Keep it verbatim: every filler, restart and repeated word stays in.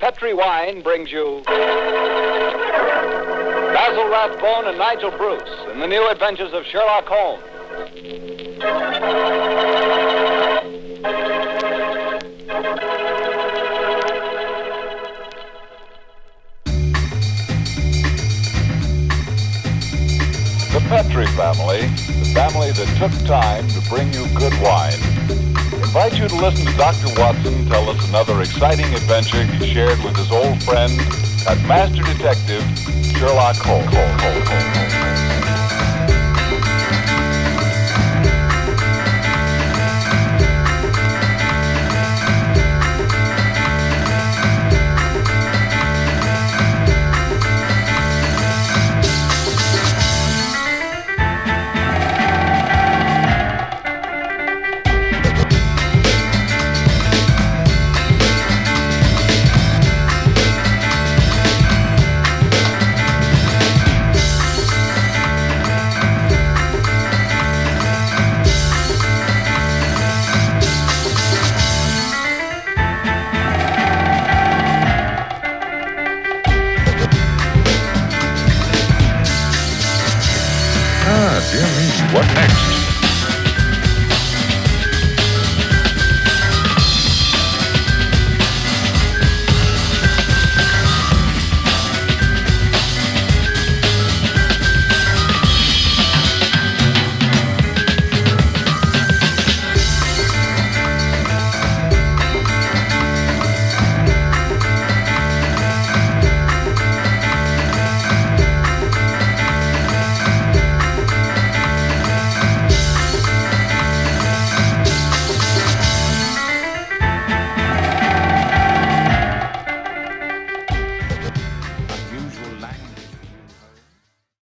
Petri Wine brings you Basil Rathbone and Nigel Bruce in the new adventures of Sherlock Holmes. The Petri family, the family that took time to bring you good wine, invite you to listen to Doctor Watson tell us another exciting adventure he shared with his old friend, that master detective, Sherlock Holmes.